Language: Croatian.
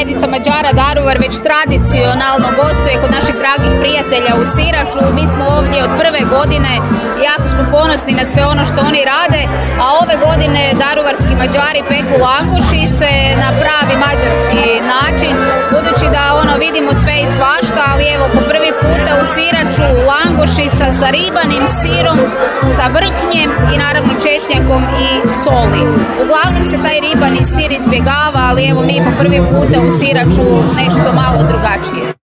zajednica Mađara Daruvar već tradicionalno gostuje kod naših dragih prijatelja u Siraču. Mi smo ovdje od prve godine, jako smo ponosni na sve ono što oni rade, a ove godine daruvarski Mađari peku langošice na pravi mađarski način, budući da vidimo sve i svašta, ali evo po prvi puta u Siraču langošica sa ribanim sirom, sa vrhnjem i naravno češnjakom i soli. Uglavnom se taj ribani sir izbjegava, ali evo mi po prvi puta u Siraču nešto malo drugačije.